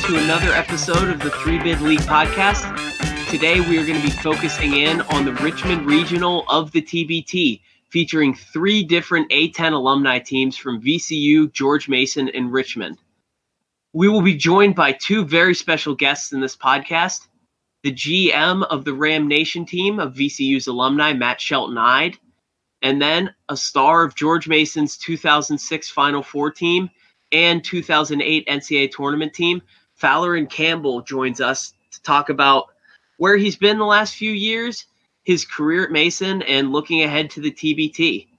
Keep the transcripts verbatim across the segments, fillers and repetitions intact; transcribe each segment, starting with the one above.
to another episode of the Three Bid League podcast. Today we are going to be focusing in on the Richmond Regional of the T B T, featuring three different A ten alumni teams from V C U, George Mason, and Richmond. We will be joined by two very special guests in this podcast, the G M of the Ram Nation team of V C U's alumni, Matt Shelton-Ide, and then a star of George Mason's two thousand six Final Four team and two thousand eight N C double A tournament team, Fowler Campbell, joins us to talk about where he's been the last few years, his career at Mason, and looking ahead to the T B T.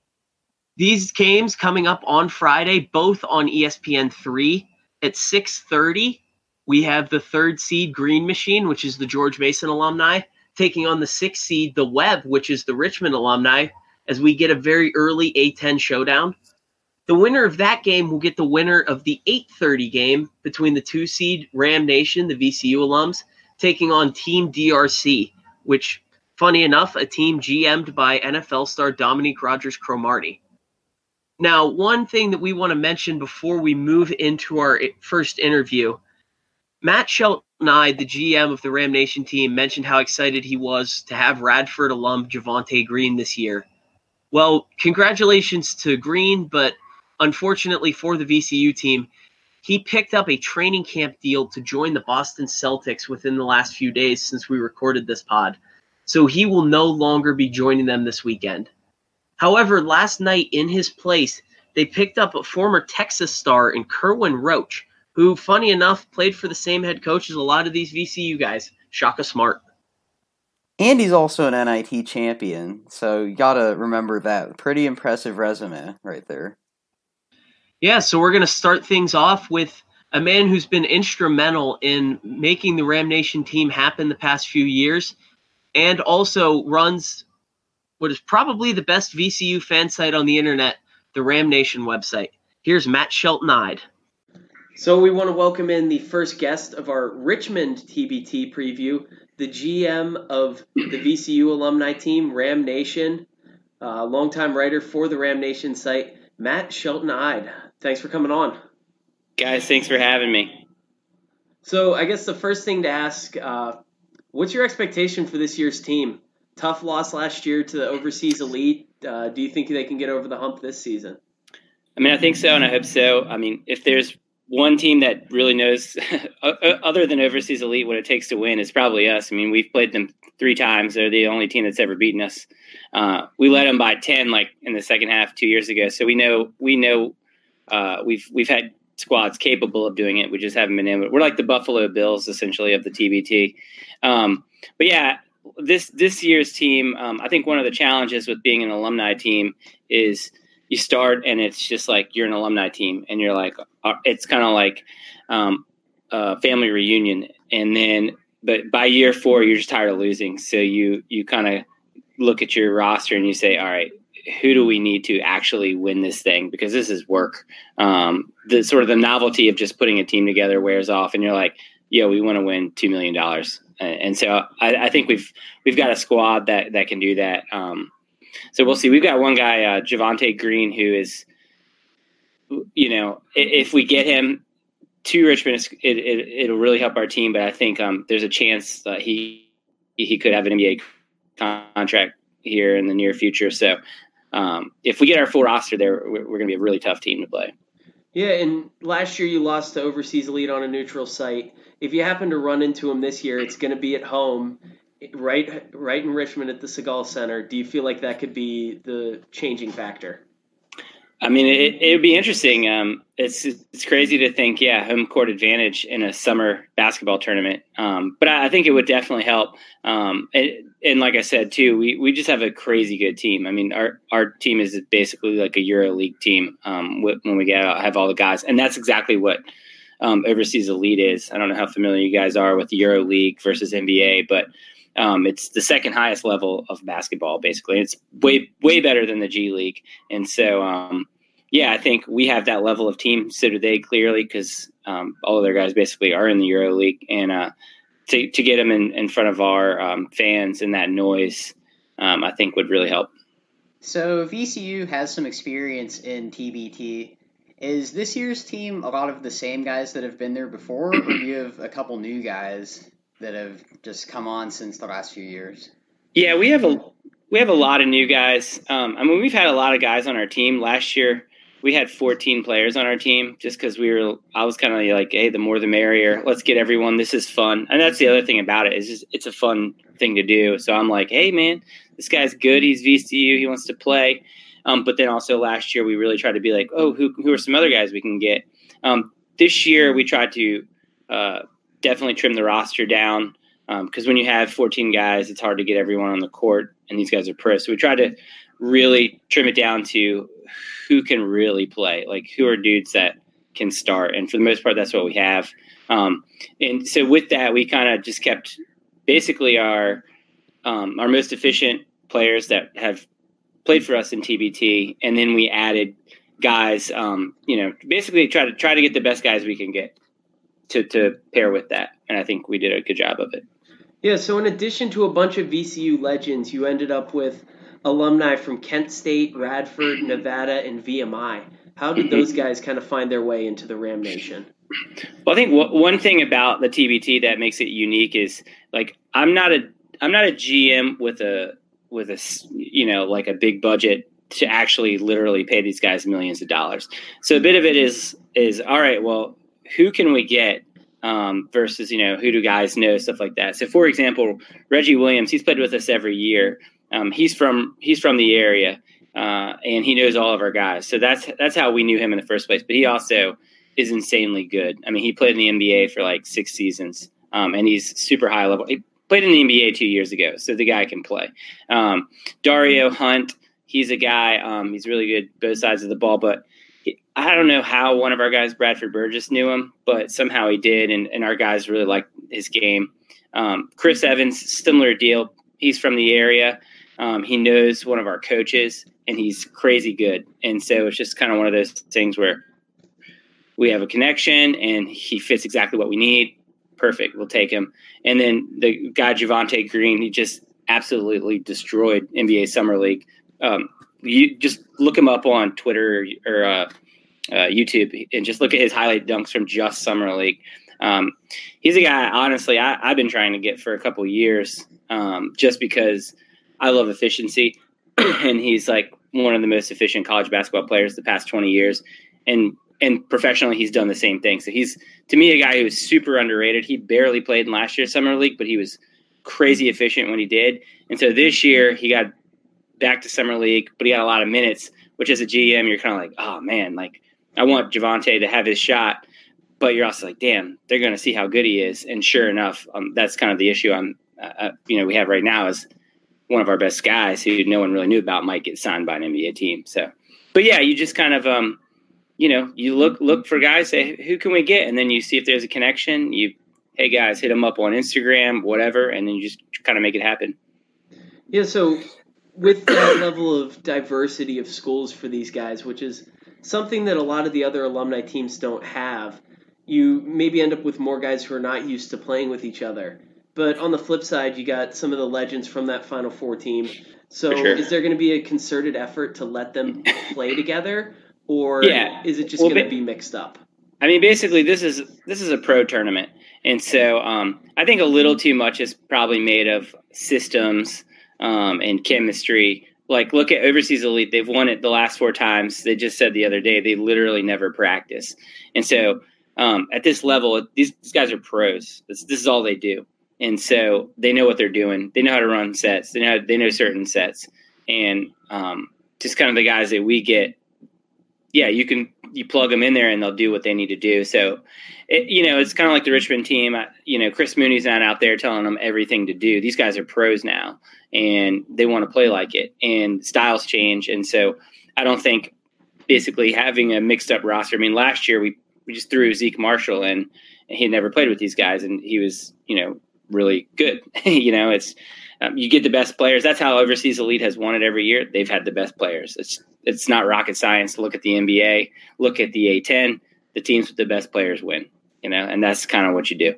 These games coming up on Friday, both on E S P N three at six thirty. We have the third seed Green Machine, which is the George Mason alumni, taking on the sixth seed, the Web, which is the Richmond alumni, as we get a very early A ten showdown. The winner of that game will get the winner of the eight thirty game between the two seed Ram Nation, the V C U alums, taking on Team D R C, which, funny enough, a team G M'd by N F L star Dominique Rodgers-Cromartie. Now, one thing that we want to mention before we move into our first interview, Matt Shelton-Ide, the G M of the Ram Nation team, mentioned how excited he was to have Radford alum Javonte Green this year. Well, congratulations to Green, but unfortunately for the V C U team, he picked up a training camp deal to join the Boston Celtics within the last few days since we recorded this pod. So he will no longer be joining them this weekend. However, last night in his place, they picked up a former Texas star in Kerwin Roach, who, funny enough, played for the same head coach as a lot of these V C U guys, Shaka Smart. And he's also an N I T champion, so you gotta remember that. Pretty impressive resume right there. Yeah, so we're going to start things off with a man who's been instrumental in making the Ram Nation team happen the past few years, and also runs what is probably the best V C U fan site on the internet, the Ram Nation website. Here's Matt Shelton-Ide. So we want to welcome in the first guest of our Richmond T B T preview, the G M of the V C U alumni team, Ram Nation, uh, longtime writer for the Ram Nation site, Matt Shelton-Ide. Thanks for coming on. Guys, thanks for having me. So I guess the first thing to ask, uh, what's your expectation for this year's team? Tough loss last year to the Overseas Elite. Uh, do you think they can get over the hump this season? I mean, I think so, and I hope so. I mean, if there's one team that really knows, other than Overseas Elite, what it takes to win, it's probably us. I mean, we've played them three times. They're the only team that's ever beaten us. Uh, we led them by ten, like in the second half two years ago. So we know we know uh, we've we've had squads capable of doing it. We just haven't been able. We're like the Buffalo Bills, essentially, of the T B T. Um, but yeah, this this year's team, um, I think one of the challenges with being an alumni team is you start and it's just like you're an alumni team, and you're like it's kind of like um, a family reunion, and then but by year four you're just tired of losing, so you you kind of look at your roster and you say, all right, who do we need to actually win this thing? Because this is work. Um, the sort of the novelty of just putting a team together wears off, and you're like, yeah, we want to win two million dollars. And, and so I, I think we've, we've got a squad that, that can do that. Um, so we'll see. We've got one guy, uh, Javonte Green, who is, you know, if we get him to Richmond, it, it, it'll really help our team. But I think um, there's a chance that he, he could have an N B A contract here in the near future. So um, if we get our full roster there, we're, we're going to be a really tough team to play. Yeah, and last year you lost to Overseas Elite on a neutral site. If you happen to run into them this year, it's going to be at home, right right in Richmond at the Segal Center. Do you feel like that could be the changing factor? I mean, it it would be interesting. Um, it's it's crazy to think, yeah, home court advantage in a summer basketball tournament. Um, but I, I think it would definitely help. Um, and, and like I said, too, we, we just have a crazy good team. I mean, our, our team is basically like a Euro League team um, when we get out, have all the guys. And that's exactly what um, Overseas Elite is. I don't know how familiar you guys are with the Euro League versus N B A, but um, it's the second highest level of basketball, basically. It's way, way better than the G League. And so, um, yeah, I think we have that level of team. So do they, clearly, because um, all of their guys basically are in the Euro League. And uh, to, to get them in, in front of our um, fans and that noise, um, I think would really help. So V C U has some experience in T B T. Is this year's team a lot of the same guys that have been there before, or do you have a couple new guys that have just come on since the last few years? Yeah, we have a we have a lot of new guys. Um, I mean, we've had a lot of guys on our team. Last year, we had fourteen players on our team just because we were. I was kind of like, hey, the more the merrier. Let's get everyone. This is fun, and that's the other thing about it is just it's a fun thing to do. So I'm like, hey, man, this guy's good. He's V C U. He wants to play. Um, but then also last year we really tried to be like, oh, who who are some other guys we can get? Um, this year we tried to uh, definitely trim the roster down because um, when you have fourteen guys, it's hard to get everyone on the court, and these guys are pros. So we tried to really trim it down to who can really play, like who are dudes that can start. And for the most part, that's what we have. Um, and so with that, we kind of just kept basically our um, our most efficient players that have played for us in T B T, and then we added guys, um, you know, basically try to try to get the best guys we can get to, to pair with that. And I think we did a good job of it. Yeah, so in addition to a bunch of V C U legends, you ended up with alumni from Kent State, Radford, Nevada, and V M I. How did those guys kind of find their way into the Ram Nation? Well, I think w- one thing about the T B T that makes it unique is, like, I'm not a I'm not a G M with a with a, you know, like a big budget to actually literally pay these guys millions of dollars. So a bit of it is, is all right, well, who can we get um, versus, you know, who do guys know, stuff like that. So for example, Reggie Williams, he's played with us every year. Um, he's from, he's from the area uh, and he knows all of our guys. So that's, that's how we knew him in the first place. But he also is insanely good. I mean, he played in the N B A for like six seasons um, and he's super high level. He, Played in the N B A two years ago, so the guy can play. Um, Dario Hunt, he's a guy. Um, he's really good both sides of the ball, but he, I don't know how one of our guys, Bradford Burgess, knew him, but somehow he did, and, and our guys really liked his game. Um, Chris Evans, similar deal. He's from the area. Um, he knows one of our coaches, and he's crazy good. And so it's just kind of one of those things where we have a connection, and he fits exactly what we need. Perfect. We'll take him. And then the guy, Javante Green, he just absolutely destroyed N B A Summer League. Um, you just look him up on Twitter or, or uh, uh, YouTube and just look at his highlight dunks from just Summer League. Um, he's a guy, honestly, I, I've been trying to get for a couple of years um, just because I love efficiency. And he's like one of the most efficient college basketball players the past twenty years. And And professionally, he's done the same thing. So he's, to me, a guy who's super underrated. He barely played in last year's Summer League, but he was crazy efficient when he did. And so this year, he got back to Summer League, but he got a lot of minutes, which as a G M, you're kind of like, oh, man, like I want Javante to have his shot. But you're also like, damn, they're going to see how good he is. And sure enough, um, that's kind of the issue I'm, uh, you know, we have right now is one of our best guys who no one really knew about might get signed by an N B A team. So, but yeah, you just kind of – um. You know, you look look for guys, say, who can we get? And then you see if there's a connection. You, hey, guys, hit them up on Instagram, whatever, and then you just kind of make it happen. Yeah, so with that level of diversity of schools for these guys, which is something that a lot of the other alumni teams don't have, you maybe end up with more guys who are not used to playing with each other. But on the flip side, you got some of the legends from that Final Four team. So sure. Is there going to be a concerted effort to let them play together? Or yeah. is it just well, going to be mixed up? I mean, basically, this is this is a pro tournament. And so um, I think a little too much is probably made of systems um, and chemistry. Like, look at Overseas Elite. They've won it the last four times. They just said the other day they literally never practice. And so um, at this level, these, these guys are pros. This, this is all they do. And so they know what they're doing. They know how to run sets. They know they know certain sets. And um, just kind of the guys that we get, yeah, you can you plug them in there and they'll do what they need to do. So, it, you know, it's kind of like the Richmond team. I, you know, Chris Mooney's not out there telling them everything to do. These guys are pros now, and they want to play like it. And styles change, and so I don't think basically having a mixed up roster. I mean, last year we, we just threw Zeke Marshall in, and he had never played with these guys, and he was, you know, really good. you know, it's um, you get the best players. That's how Overseas Elite has won it every year. They've had the best players. It's it's not rocket science to look at the N B A, look at the A ten. The teams with the best players win, you know, and that's kind of what you do.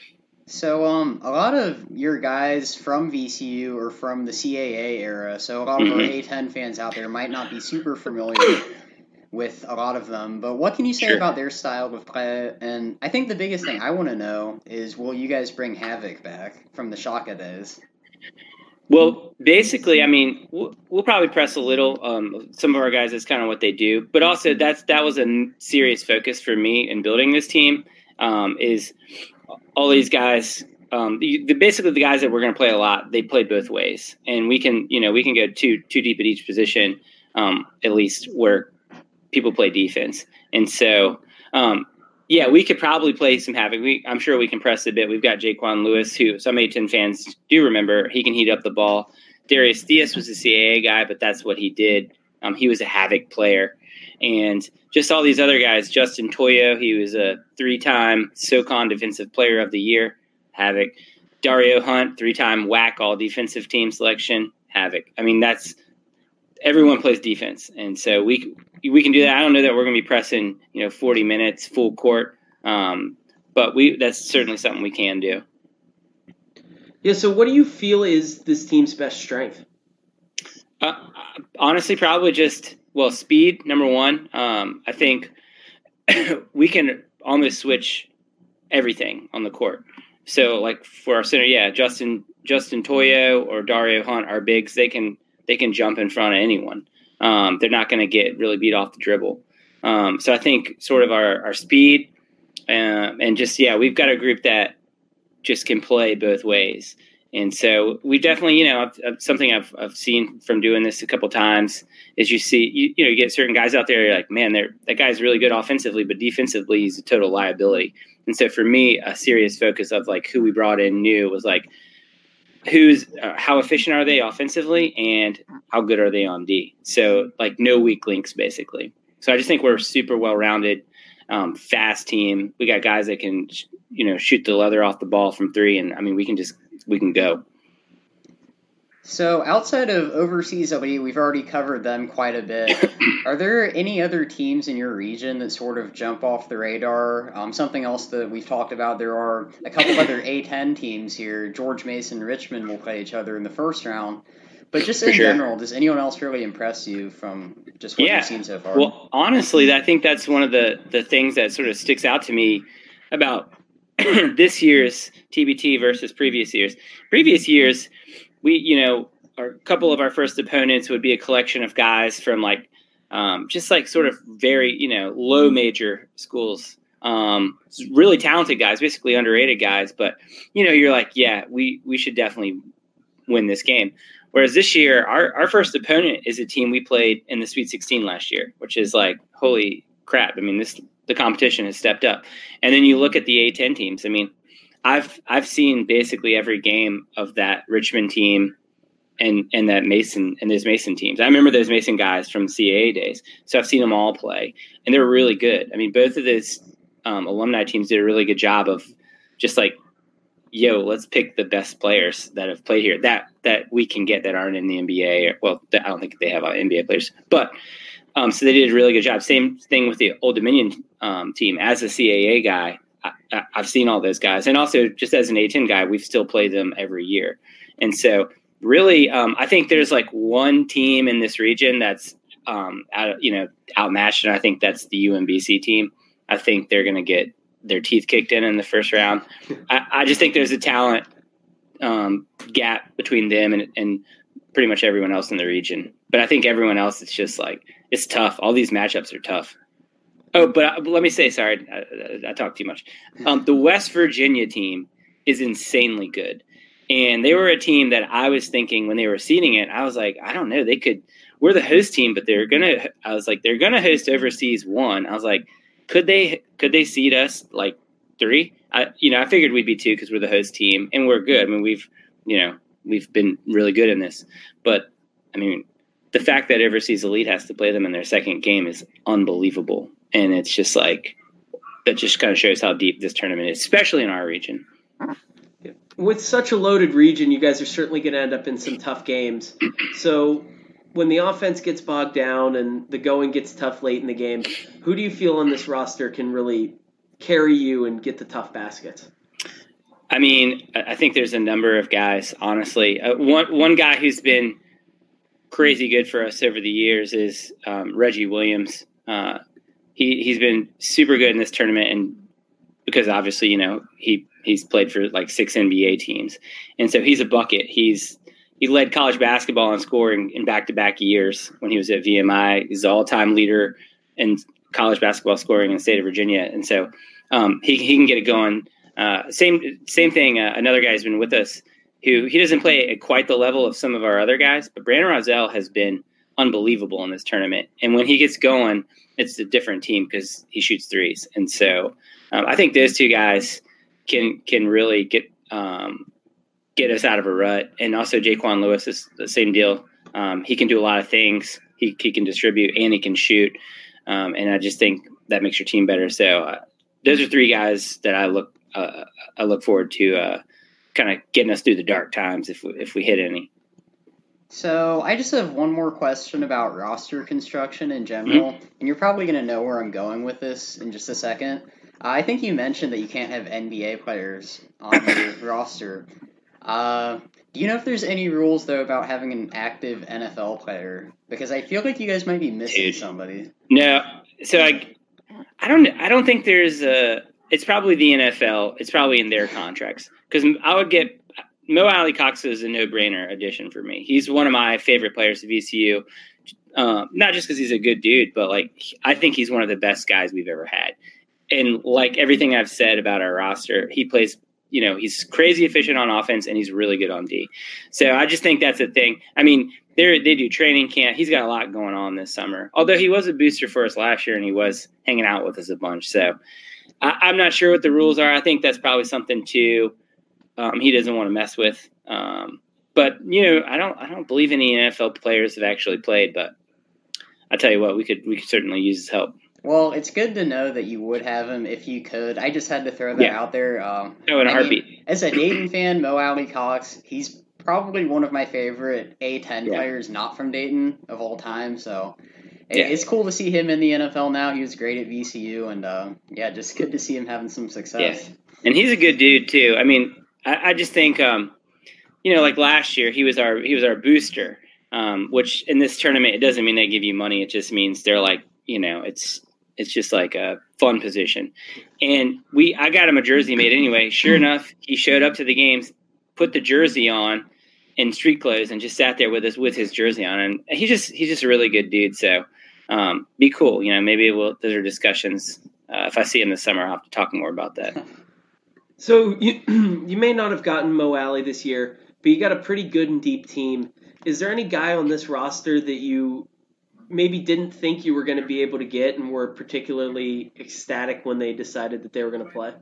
So um, a lot of your guys from V C U or from the C A A era, so a lot of mm-hmm. our A ten fans out there might not be super familiar. with a lot of them, but what can you say Sure. about their style of play? And I think the biggest thing I want to know is, will you guys bring Havoc back from the Shaka days? Well, basically, I mean, we'll, we'll probably press a little. Um, some of our guys, that's kind of what they do. But also, that's that was a n- serious focus for me in building this team. Um, is all these guys, um, the, the, basically the guys that we're going to play a lot. They play both ways, and we can, you know, we can go too too deep at each position, um, at least where people play defense. And so, um, yeah, we could probably play some Havoc. We, I'm sure we can press a bit. We've got Jaquan Lewis, who some A ten fans do remember. He can heat up the ball. Darius Diaz was a C A A guy, but that's what he did. Um, he was a Havoc player. And just all these other guys, Justin Toyo, he was a three-time SoCon Defensive Player of the Year, Havoc. Dario Hunt, three-time W A C All Defensive Team Selection, Havoc. I mean, that's everyone plays defense, and so we we can do that. I don't know that we're going to be pressing, you know, forty minutes full court, um, but we that's certainly something we can do. Yeah. So, what do you feel is this team's best strength? Uh, honestly, probably just well, speed. Number one, um, I think we can almost switch everything on the court. So, like for our center, yeah, Justin Justin Toyo or Dario Hunt, our bigs, they can. They can jump in front of anyone. Um, they're not going to get really beat off the dribble. Um, so I think sort of our, our speed uh, and just, yeah, we've got a group that just can play both ways. And so we definitely, you know, something I've, I've seen from doing this a couple times is you see, you, you know, you get certain guys out there, you're like, man, they're, that guy's really good offensively, but defensively he's a total liability. And so for me, a serious focus of like who we brought in new was like, who's uh, how efficient are they offensively and how good are they on D? So like no weak links basically. So I just think we're a super well-rounded, um, fast team. We got guys that can, you know, shoot the leather off the ball from three. And I mean, we can just, we can go. So outside of Overseas Elite, we've already covered them quite a bit. Are there any other teams in your region that sort of jump off the radar? Um, something else that we've talked about, there are a couple other A ten teams here. George Mason, Richmond will play each other in the first round. But just in sure. general, does anyone else really impress you from just what yeah. you've seen so far? Well, honestly, I think that's one of the, the things that sort of sticks out to me about this year's T B T versus previous years. Previous years, we, you know, a couple of our first opponents would be a collection of guys from like, um, just like sort of very, you know, low major schools, um, really talented guys, basically underrated guys. But, you know, you're like, yeah, we, we should definitely win this game. Whereas this year, our, our first opponent is a team we played in the Sweet sixteen last year, which is like, holy crap. I mean, this, the competition has stepped up. And then you look at the A ten teams. I mean, I've, I've seen basically every game of that Richmond team and, and that Mason and those Mason teams. I remember those Mason guys from C A A days. So I've seen them all play and they're really good. I mean, both of those um, alumni teams did a really good job of just like, yo, let's pick the best players that have played here that, that we can get that aren't in the N B A. Well, I don't think they have N B A players, but um, so they did a really good job. Same thing with the Old Dominion um, team. As a C A A guy, I, I've seen all those guys. And also just as an A ten guy, we've still played them every year. And so really, um, I think there's like one team in this region that's um, out, you know, outmatched, and I think that's the U M B C team. I think they're going to get their teeth kicked in in the first round. I, I just think there's a talent um, gap between them and, and pretty much everyone else in the region. But I think everyone else, it's just like, it's tough. All these matchups are tough. Oh, but, I, but let me say, sorry, I, I, I talked too much. Um, the West Virginia team is insanely good. And they were a team that I was thinking when they were seeding it, I was like, I don't know, they could, we're the host team, but they're going to, I was like, they're going to host Overseas one. I was like, could they, could they seed us like three? I, you know, I figured we'd be two because we're the host team and we're good. I mean, we've, you know, we've been really good in this, but I mean, the fact that Overseas Elite has to play them in their second game is unbelievable. And it's just like, that just kind of shows how deep this tournament is, especially in our region. With such a loaded region, you guys are certainly going to end up in some tough games. So when the offense gets bogged down and the going gets tough late in the game, who do you feel on this roster can really carry you and get the tough baskets? I mean, I think there's a number of guys, honestly. Uh, one one guy who's been crazy good for us over the years is um, Reggie Williams. uh, he he's been super good in this tournament, and because obviously you know he he's played for like six N B A teams, and so he's a bucket. He's he led college basketball in scoring in back to back years when he was at V M I. He's the all time leader in college basketball scoring in the state of Virginia, and so um, he he can get it going. Uh, same same thing. Uh, another guy who's been with us, who he doesn't play at quite the level of some of our other guys, but Brandon Roselle has been unbelievable in this tournament. And when he gets going, it's a different team because he shoots threes. And so um, I think those two guys can can really get um, get us out of a rut. And also Jaquan Lewis is the same deal. Um, he can do a lot of things. He he can distribute and he can shoot. Um, and I just think that makes your team better. So uh, those are three guys that I look uh, I look forward to uh, kind of getting us through the dark times if we, if we hit any. So I just have one more question about roster construction in general, mm-hmm. and you're probably going to know where I'm going with this in just a second. Uh, I think you mentioned that you can't have N B A players on your roster. Uh, do you know if there's any rules, though, about having an active N F L player? Because I feel like you guys might be missing Dude. somebody. No. So I, I don't I don't think there's a – it's probably the N F L. It's probably in their contracts. Because I would get – Mo Alie-Cox is a no-brainer addition for me. He's one of my favorite players at V C U, um, not just because he's a good dude, but like I think he's one of the best guys we've ever had. And like everything I've said about our roster, he plays – you know, he's crazy efficient on offense and he's really good on D. So I just think that's a thing. I mean, they they do training camp. He's got a lot going on this summer, although he was a booster for us last year and he was hanging out with us a bunch. So I, I'm not sure what the rules are. I think that's probably something too um, he doesn't want to mess with. Um, but, you know, I don't I don't believe any N F L players have actually played, but I tell you what, we could we could certainly use his help. Well, it's good to know that you would have him if you could. I just had to throw that yeah. out there. Um, oh, in a I heartbeat. Mean, as a Dayton fan, Mo Alie-Cox, he's probably one of my favorite A ten yeah. players not from Dayton of all time. So it, yeah. it's cool to see him in the N F L now. He was great at V C U, and uh, yeah, just good to see him having some success. Yeah. And he's a good dude too. I mean, I, I just think, um, you know, like last year, he was our he was our booster. Um, which in this tournament, it doesn't mean they give you money. It just means they're like, you know, it's. It's just like a fun position. And we, I got him a jersey made anyway. Sure enough, he showed up to the games, put the jersey on in street clothes and just sat there with us with his jersey on. And he's just, he's just a really good dude. So um, be cool. You know, maybe we'll, those are discussions. Uh, if I see him this summer, I'll have to talk more about that. So you, you may not have gotten Mo Alley this year, but you got a pretty good and deep team. Is there any guy on this roster that you maybe didn't think you were going to be able to get and were particularly ecstatic when they decided that they were going to play?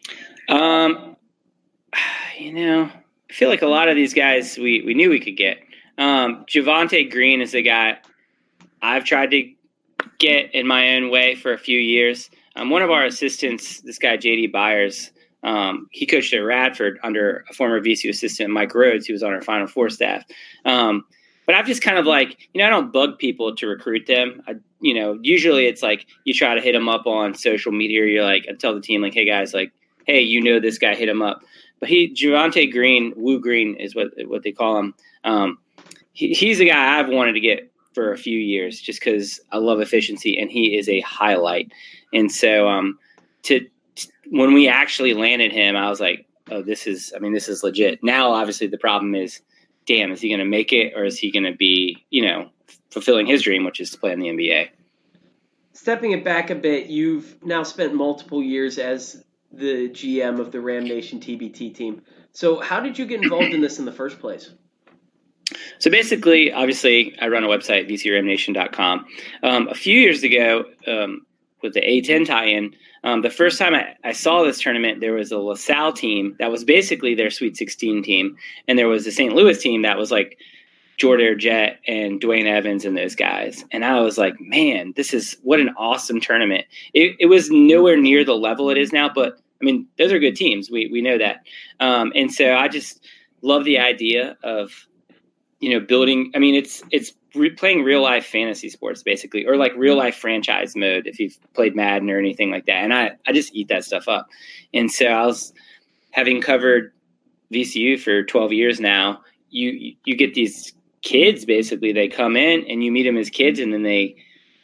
Um, you know, I feel like a lot of these guys we, we knew we could get. Um, Javonte Green is the guy I've tried to get in my own way for a few years. Um, one of our assistants, this guy J D Byers, um, he coached at Radford under a former V C U assistant, Mike Rhodes, who was on our Final Four staff. Um, But I've just kind of like, you know, I don't bug people to recruit them. I, you know, usually it's like you try to hit them up on social media. Or you're like, I tell the team like, hey guys, like, hey, you know, this guy, hit him up. But he, Javonte Green, Woo Green is what what they call him. Um, he, he's a guy I've wanted to get for a few years just because I love efficiency and he is a highlight. And so um, to, to when we actually landed him, I was like, oh, this is, I mean, this is legit. Now, obviously, the problem is, damn, is he going to make it or is he going to be, you know, fulfilling his dream, which is to play in the N B A? Stepping it back a bit, you've now spent multiple years as the G M of the Ram Nation T B T team. So how did you get involved in this in the first place? So basically, obviously, I run a website, v c ram nation dot com. Um, a few years ago, um, with the A ten tie-in, Um, the first time I, I saw this tournament, there was a LaSalle team that was basically their Sweet sixteen team. And there was the Saint Louis team that was like Jordair Jett and Dwayne Evans and those guys. And I was like, man, this is what an awesome tournament. It, it was nowhere near the level it is now, but I mean, those are good teams. We we know that. Um, and so I just love the idea of, you know, building. I mean, it's it's re- playing real life fantasy sports basically, or like real life franchise mode if you've played Madden or anything like that. And I, I just eat that stuff up. And so I was having covered V C U for twelve years now. You you get these kids basically. They come in and you meet them as kids, and then they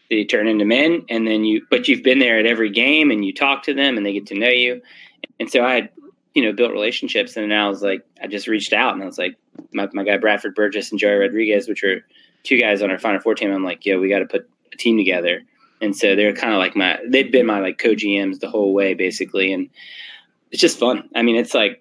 they turn into men, and then you, but you've been there at every game and you talk to them and they get to know you. And so I had, you know, built relationships, and then I was like, I just reached out and I was like, my, my guy, Bradford Burgess and Joey Rodriguez, which are two guys on our Final Four team. I'm like, yo, we got to put a team together. And so they're kind of like my, they've been my like co-G Ms the whole way basically. And it's just fun. I mean, it's like,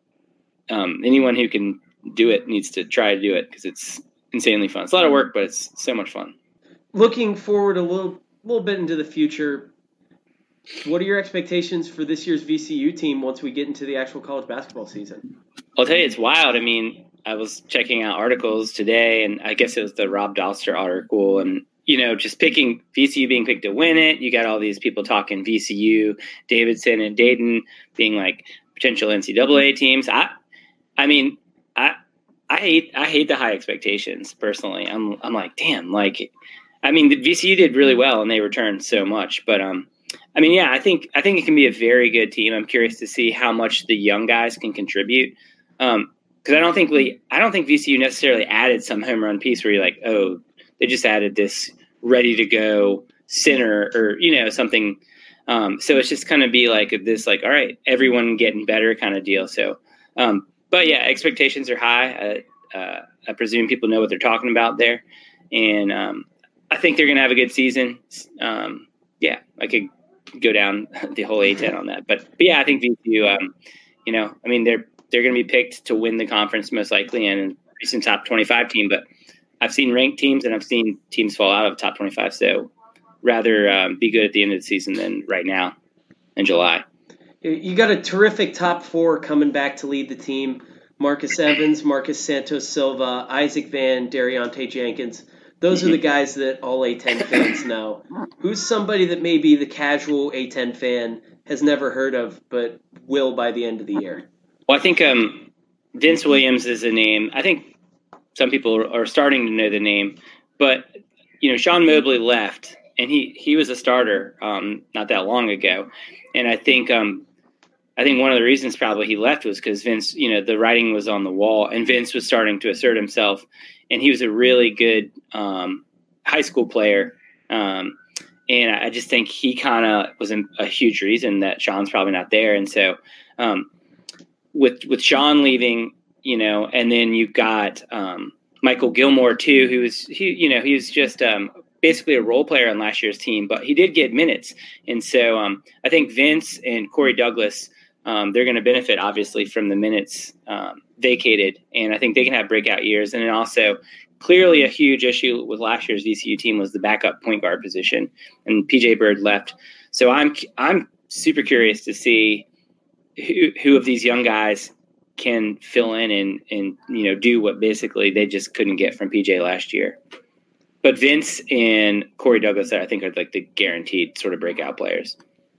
um, anyone who can do it needs to try to do it because it's insanely fun. It's a lot of work, but it's so much fun. Looking forward a little little bit into the future, what are your expectations for this year's V C U team once we get into the actual college basketball season? I'll tell you, it's wild. I mean, I was checking out articles today, and I guess it was the Rob Doster article, and, you know, just picking V C U being picked to win it. You got all these people talking V C U, Davidson and Dayton being like potential N C double A teams. I, I mean, I, I hate, I hate the high expectations personally. I'm, I'm like, damn, like, I mean, the V C U did really well and they returned so much, but, um, I mean, yeah, I think, I think it can be a very good team. I'm curious to see how much the young guys can contribute. Um, cause I don't think we, I don't think V C U necessarily added some home run piece where you're like, oh, they just added this ready to go center or, you know, something. Um, so it's just kind of be like this, like, all right, everyone getting better kind of deal. So, um, but yeah, expectations are high. Uh, uh, I presume people know what they're talking about there. And, um, I think they're going to have a good season. Um, yeah, I could go down the whole A ten on that, but, but yeah, I think V C U, um, you know, I mean, they're, they're going to be picked to win the conference most likely and recent top twenty-five team, but I've seen ranked teams and I've seen teams fall out of top twenty-five. So rather um, be good at the end of the season than right now in July. You got a terrific top four coming back to lead the team. Marcus Evans, Marcus Santos Silva, Isaac Van, Darionte Jenkins. Those are the guys that all A ten fans know. Who's somebody that maybe the casual A ten fan has never heard of, but will by the end of the year? Well, I think um, Vince Williams is a name. I think some people are starting to know the name, but you know, Sean Mobley left, and he, he was a starter um, not that long ago, and I think um, I think one of the reasons probably he left was because Vince, you know, the writing was on the wall, and Vince was starting to assert himself. And he was a really good um, high school player. Um, and I just think he kind of was a, a huge reason that Sean's probably not there. And so um, with with Sean leaving, you know, and then you got um, Michael Gilmore too, who was, he, you know, he was just um, basically a role player on last year's team, but he did get minutes. And so um, I think Vince and Corey Douglas, um, they're going to benefit obviously from the minutes um, vacated, and I think they can have breakout years. And then also clearly a huge issue with last year's V C U team was the backup point guard position, and P J Bird left. So I'm I'm super curious to see who, who of these young guys can fill in and, and, you know, do what basically they just couldn't get from P J last year. But Vince and Corey Douglas, I think, are like the guaranteed sort of breakout players.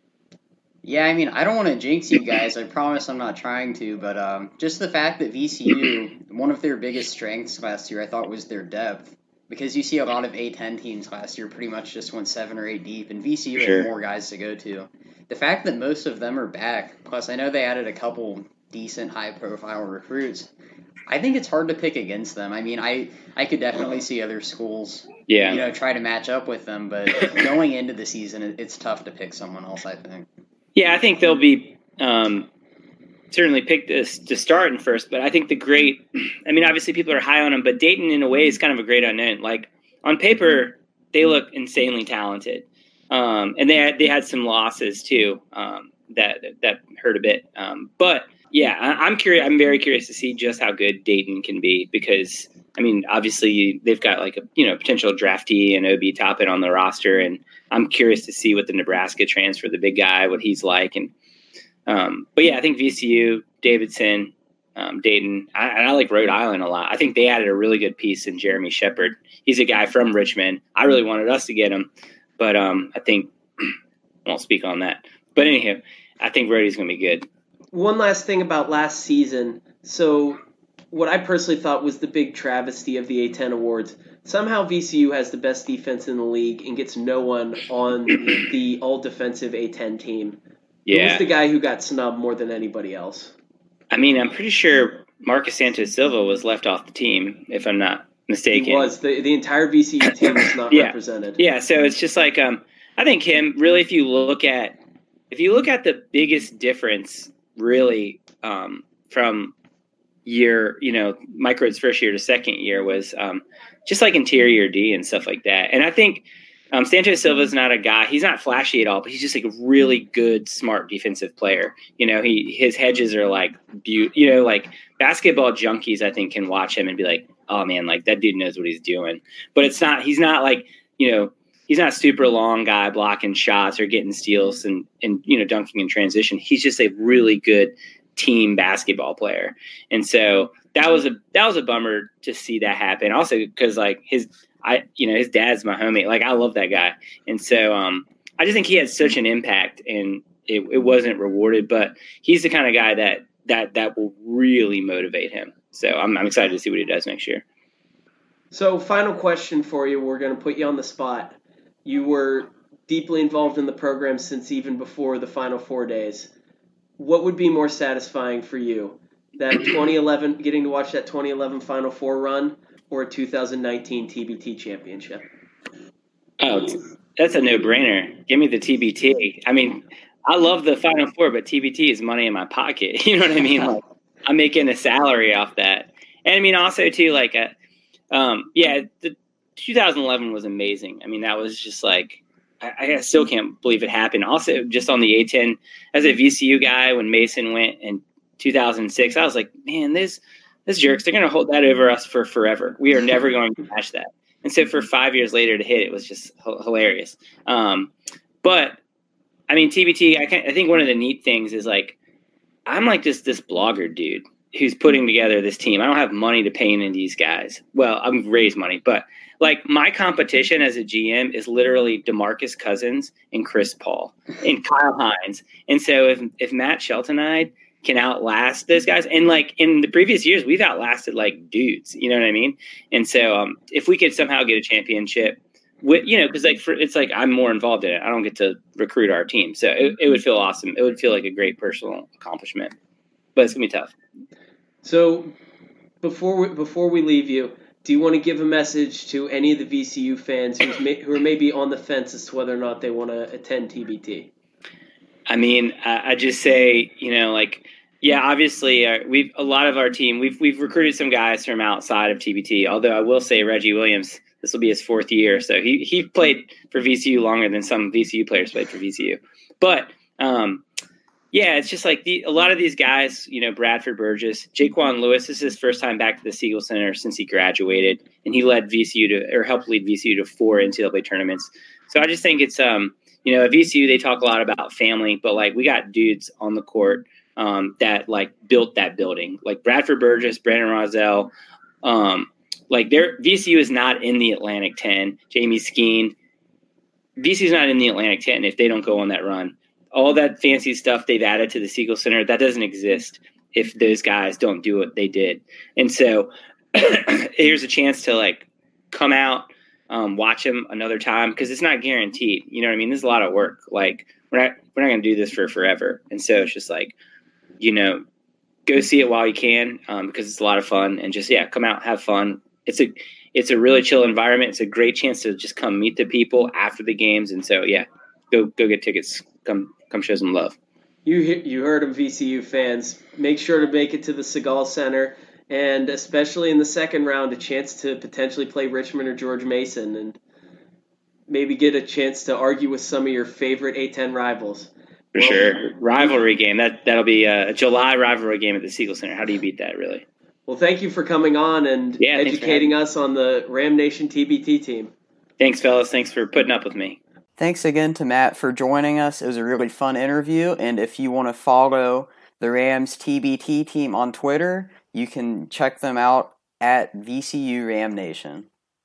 Yeah, I mean, I don't want to jinx you guys. I promise I'm not trying to, but um, just the fact that V C U, one of their biggest strengths last year, I thought was their depth. Because you see a lot of A ten teams last year pretty much just went seven or eight deep, and V C U Sure. had more guys to go to. The fact that most of them are back, plus I know they added a couple decent high-profile recruits, I think it's hard to pick against them. I mean, I, I could definitely see other schools, Yeah. you know, try to match up with them, but going into the season, it, it's tough to pick someone else, I think. Yeah, I think they'll be um, certainly picked this to start in first, but I think the great, I mean, obviously people are high on them, but Dayton in a way is kind of a great unknown. Like on paper, they look insanely talented. Um, and they had, they had some losses too um, that, that hurt a bit. Um, but yeah, I, I'm curious. I'm very curious to see just how good Dayton can be because, I mean, obviously they've got like a, you know, potential draftee and Obi Toppin on the roster. And I'm curious to see what the Nebraska transfer, the big guy, what he's like. And, um, but yeah, I think V C U, Davidson, um, Dayton, I, and I like Rhode Island a lot. I think they added a really good piece in Jeremy Shepard. He's a guy from Richmond. I really wanted us to get him, but um, I think I won't speak on that. But anyhow, I think Rhodey's going to be good. One last thing about last season. So what I personally thought was the big travesty of the A ten awards. Somehow V C U has the best defense in the league and gets no one on the all-defensive A ten team. Yeah. Who was the guy who got snubbed more than anybody else? I mean, I'm pretty sure Marcus Santos Silva was left off the team, if I'm not mistaken. He was. The, the entire V C U team was not yeah. represented. Yeah, so it's just like um, I think him, really, if you look at if you look at the biggest difference, really, um, from year, you know, Mike Rhoades' first year to second year was um, just like interior D and stuff like that. And I think um, Santos Silva's not a guy, he's not flashy at all, but he's just like a really good, smart defensive player. You know, he his hedges are like, be- you know, like basketball junkies, I think, can watch him and be like, oh man, like that dude knows what he's doing. But it's not, he's not like, you know, he's not a super long guy blocking shots or getting steals and, and, you know, dunking in transition. He's just a really good team basketball player. And so that was a, that was a bummer to see that happen. Also, because like his, I, you know, his dad's my homie. Like I love that guy. And so um, I just think he had such an impact and it, it wasn't rewarded, but he's the kind of guy that, that, that will really motivate him. So I'm, I'm excited to see what he does next year. So final question for you. We're going to put you on the spot. You were deeply involved in the program since even before the Final Four days. What would be more satisfying for you? That twenty eleven, getting to watch that twenty eleven Final Four run or a two thousand nineteen T B T championship? Oh, that's a no-brainer. Give me the T B T. I mean, I love the Final Four, but T B T is money in my pocket. You know what I mean? Like, I'm making a salary off that. And I mean, also too, like, a, um, yeah, the two thousand eleven was amazing. I mean, that was just like, I, I still can't believe it happened. Also, just on the A ten, as a V C U guy, when Mason went in two thousand six, I was like, man, this, this jerks, they're going to hold that over us for forever. We are never going to match that. And so for five years later to hit, it was just h- hilarious. Um, but I mean, T B T, I, can, I think one of the neat things is like, I'm like just this blogger dude who's putting together this team. I don't have money to pay any of these guys. Well, I'm raised money, but like my competition as a G M is literally DeMarcus Cousins and Chris Paul and Kyle Hines. And so if, if Matt Shelton and I can outlast those guys, and like in the previous years, we've outlasted like dudes, you know what I mean? And so um, if we could somehow get a championship, with, you know, because like for, it's like I'm more involved in it. I don't get to recruit our team. So it, it would feel awesome. It would feel like a great personal accomplishment, but it's going to be tough. So before we, before we leave you, do you want to give a message to any of the V C U fans who's may, who are maybe on the fence as to whether or not they want to attend T B T? I mean, I, I just say, you know, like, yeah, obviously uh, we've a lot of our team, we've we've recruited some guys from outside of T B T, although I will say Reggie Williams, this will be his fourth year. So he, he played for V C U longer than some V C U players played for V C U. But, um, yeah, it's just like the, a lot of these guys, you know, Bradford Burgess, Jaquan Lewis, this is his first time back to the Siegel Center since he graduated, and he led V C U to, or helped lead V C U to four N C double A tournaments. So I just think it's, um, you know, at V C U, they talk a lot about family, but like we got dudes on the court um, that like built that building, like Bradford Burgess, Brandon Rozelle. Um, like their V C U is not in the Atlantic ten. Jamie Skeen, V C U is not in the Atlantic ten if they don't go on that run. All that fancy stuff they've added to the Siegel Center, that doesn't exist if those guys don't do what they did. And so here's a chance to like come out, um, watch them another time, because it's not guaranteed. You know what I mean? There's a lot of work. Like we're not we're not going to do this for forever. And so it's just like, you know, go see it while you can, um, because it's a lot of fun. And just yeah, come out, have fun. It's a it's a really chill environment. It's a great chance to just come meet the people after the games. And so yeah, go go get tickets. Come. Come show some love. You you heard them, V C U fans. Make sure to make it to the Segal Center, and especially in the second round, a chance to potentially play Richmond or George Mason, and maybe get a chance to argue with some of your favorite A ten rivals. For well, sure. Rivalry game. That, that'll be a July rivalry game at the Siegel Center. How do you beat that, really? Well, thank you for coming on and yeah, educating us on the Ram Nation T B T team. Thanks, fellas. Thanks for putting up with me. Thanks again to Matt for joining us. It was a really fun interview, and if you want to follow the Rams T B T team on Twitter, you can check them out at V C U Ram Nation.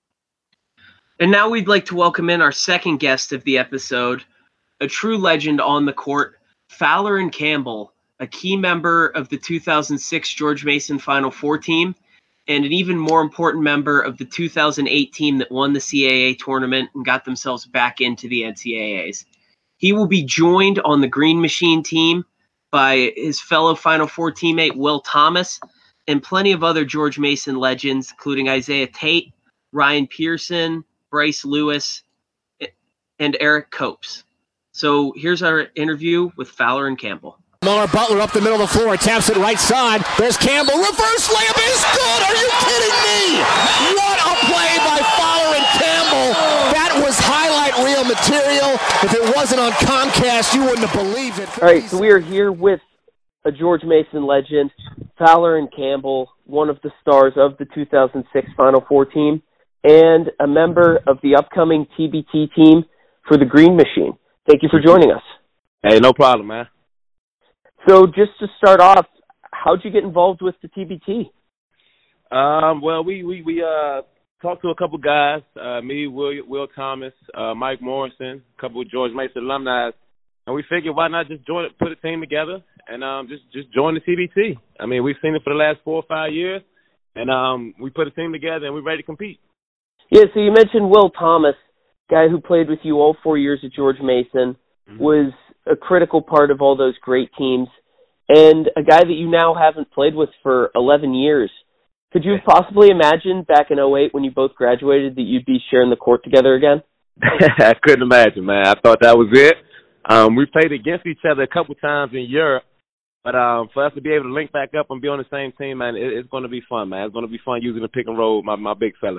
And now we'd like to welcome in our second guest of the episode, a true legend on the court, Fowler Campbell, a key member of the two thousand six George Mason Final Four team, and an even more important member of the two thousand eight team that won the C A A tournament and got themselves back into the N C A As. He will be joined on the Green Machine team by his fellow Final Four teammate Will Thomas and plenty of other George Mason legends, including Isaiah Tate, Ryan Pearson, Bryce Lewis, and Eric Copes. So here's our interview with Fowler and Campbell. Lamar Butler up the middle of the floor, taps it right side. There's Campbell. Reverse layup is good. Are you kidding me? What a play by Fowler and Campbell. That was highlight reel material. If it wasn't on Comcast, you wouldn't have believed it. All right, so we are here with a George Mason legend, Fowler and Campbell, one of the stars of the two thousand six Final Four team, and a member of the upcoming T B T team for the Green Machine. Thank you for joining us. Hey, no problem, man. So just to start off, how'd you get involved with the T B T? Um, well, we we we uh talked to a couple guys, uh, me, Will Will Thomas, uh, Mike Morrison, a couple of George Mason alumni, and we figured why not just join, put a team together and um just just join the T B T. I mean, we've seen it for the last four or five years, and um we put a team together and we're ready to compete. Yeah. So you mentioned Will Thomas, guy who played with you all four years at George Mason, mm-hmm. was a critical part of all those great teams, and a guy that you now haven't played with for eleven years. Could you have possibly imagined back in oh eight when you both graduated that you'd be sharing the court together again? I couldn't imagine, man. I thought that was it. Um, we played against each other a couple times in Europe, but um, for us to be able to link back up and be on the same team, man, it, it's going to be fun, man. It's going to be fun using the pick and roll with my, my big fella.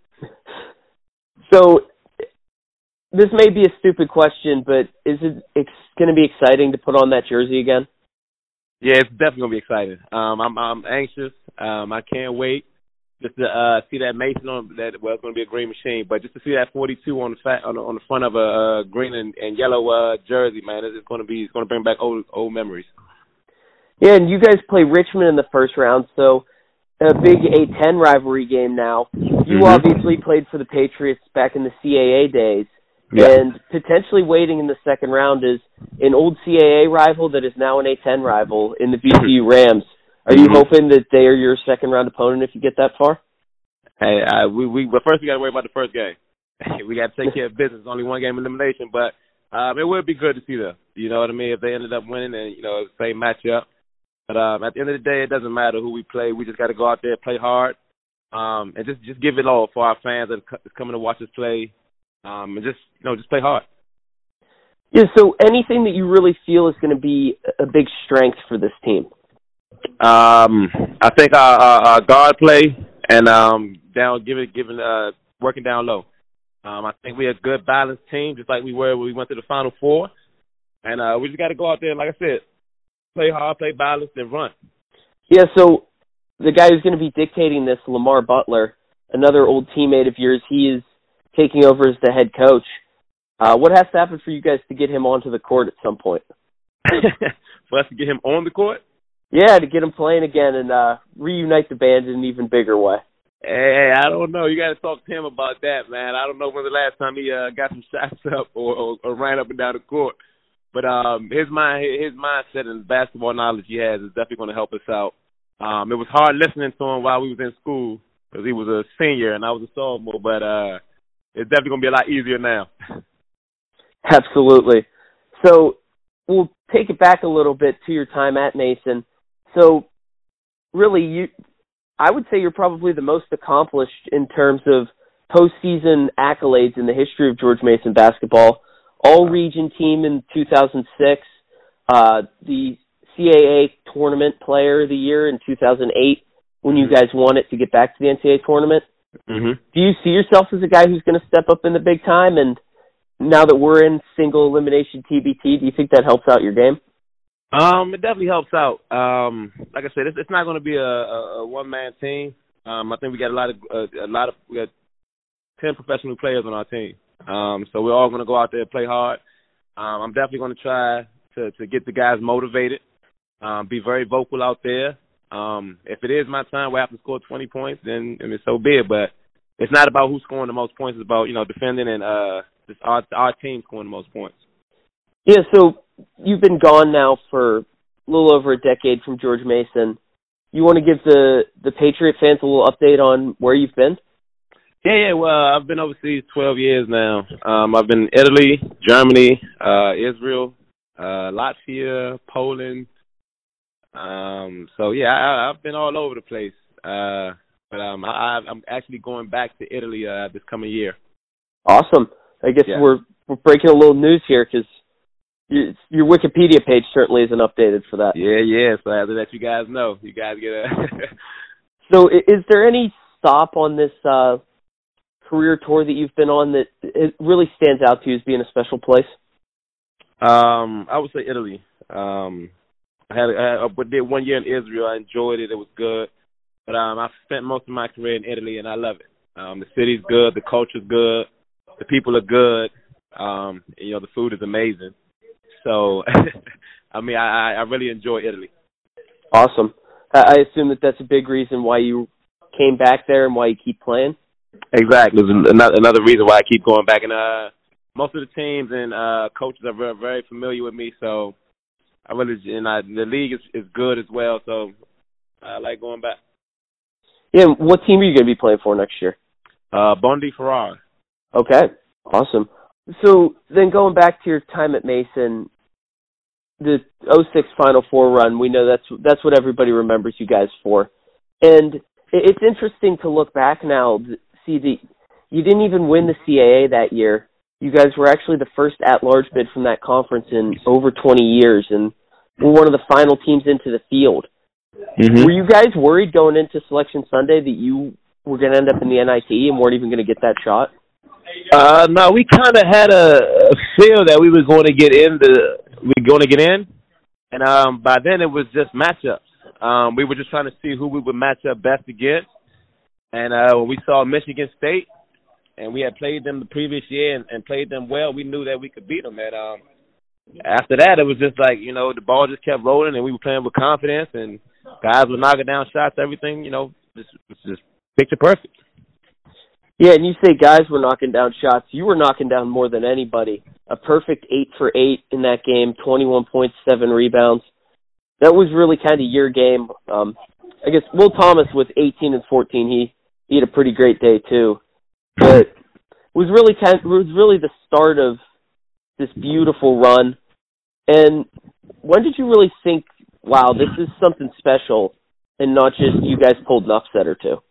So, this may be a stupid question, but is it it's going to be exciting to put on that jersey again? Yeah, it's definitely going to be exciting. Um, I'm I'm anxious. Um, I can't wait just to uh, see that Mason on that. Well, it's going to be a Green Machine, but just to see that forty-two on the fa- on, the, on the front of a uh, green and, and yellow uh, jersey, man, it's going to be it's going to bring back old old memories. Yeah, and you guys play Richmond in the first round, so a big A ten rivalry game now. You mm-hmm. obviously played for the Patriots back in the C A A days. Yeah. And potentially waiting in the second round is an old C A A rival that is now an A ten rival in the V C U Rams. Are you mm-hmm. hoping that they are your second round opponent if you get that far? Hey, uh, we we but first we got to worry about the first game. We got to take care of business. Only one game elimination, but um, it would be good to see them. You know what I mean? If they ended up winning, and you know, same matchup. But um, at the end of the day, it doesn't matter who we play. We just got to go out there, play hard, um, and just just give it all for our fans that are coming to watch us play. Um, and just, you know, just play hard. Yeah, so anything that you really feel is going to be a big strength for this team? Um, I think our, our, our guard play and um, down, giving, giving, uh, working down low. Um, I think we're a good balanced team, just like we were when we went to the Final Four. And uh, we just got to go out there, and like I said, play hard, play balanced, and run. Yeah, so the guy who's going to be dictating this, Lamar Butler, another old teammate of yours, he is taking over as the head coach. Uh, what has to happen for you guys to get him onto the court at some point? For us to get him on the court? Yeah, to get him playing again and uh, reunite the band in an even bigger way. Hey, I don't know. You got to talk to him about that, man. I don't know when the last time he uh, got some shots up or, or, or ran up and down the court. But um, his mind, his mindset and basketball knowledge he has is definitely going to help us out. Um, it was hard listening to him while we was in school because he was a senior and I was a sophomore, but uh, it's definitely going to be a lot easier now. Absolutely. So we'll take it back a little bit to your time at Mason. So really, you, I would say you're probably the most accomplished in terms of postseason accolades in the history of George Mason basketball. All-region team in two thousand six, uh, the C A A tournament player of the year in two thousand eight when you guys won it to get back to the N C A A tournament. Mm-hmm. Do you see yourself as a guy who's going to step up in the big time? And now that we're in single elimination T B T, do you think that helps out your game? Um, it definitely helps out. Um, like I said, it's, it's not going to be a, a, a one-man team. Um, I think we got a lot of a, a lot of we got ten professional players on our team. Um, so we're all going to go out there and play hard. Um, I'm definitely going to try to, to get the guys motivated, um, be very vocal out there. Um, if it is my time where I have to score twenty points, then I mean, so be it. But it's not about who's scoring the most points. It's about, you know, defending and uh, just our, our team scoring the most points. Yeah, so you've been gone now for a little over a decade from George Mason. You want to give the, the Patriot fans a little update on where you've been? Yeah, yeah. Well, I've been overseas twelve years now. Um, I've been in Italy, Germany, uh, Israel, uh, Latvia, Poland. Um, so yeah, I, I've been all over the place. Uh, But um, I, I'm actually going back to Italy uh, this coming year. Awesome. I guess yeah. we're we're breaking a little news here because your, your Wikipedia page certainly isn't updated for that. Yeah, yeah. So I have to let you guys know. You guys get a. So is there any stop on this uh, career tour that you've been on that it really stands out to you as being a special place? Um, I would say Italy. Um, I had I did one year in Israel. I enjoyed it. It was good. But um, I spent most of my career in Italy, and I love it. Um, the city's good. The culture's good. The people are good. Um, and, you know, the food is amazing. So, I mean, I, I really enjoy Italy. Awesome. I assume that that's a big reason why you came back there and why you keep playing? Exactly. There's another, another reason why I keep going back. And uh, most of the teams and uh, coaches are very, very familiar with me. So, I really, and I, the league is, is good as well. So, I like going back. Yeah, what team are you going to be playing for next year? Uh, Bondi Ferrara. Okay, awesome. So then going back to your time at Mason, the oh six Final Four run, we know that's that's what everybody remembers you guys for. And it's interesting to look back now, see the you didn't even win the C A A that year. You guys were actually the first at-large bid from that conference in over twenty years and were one of the final teams into the field. Mm-hmm. Were you guys worried going into Selection Sunday that you were going to end up in the N I T and weren't even going to get that shot? Uh, no, we kind of had a, a feel that we were going to get in. The, we were going to get in, and um, by then it was just matchups. Um, we were just trying to see who we would match up best against. And uh, when we saw Michigan State, and we had played them the previous year and, and played them well, we knew that we could beat them. And um, after that, it was just like, you know, the ball just kept rolling, and we were playing with confidence, and guys were knocking down shots, everything, you know, just, just picture perfect. Yeah, and you say guys were knocking down shots. You were knocking down more than anybody. A perfect eight for eight in that game, twenty-one points, seven rebounds. That was really kind of your game. Um, I guess Will Thomas with eighteen and fourteen, he, he had a pretty great day too. But it was really kind of, it was really the start of this beautiful run. And when did you really think, wow, this is something special, and not just you guys pulled an upset or two?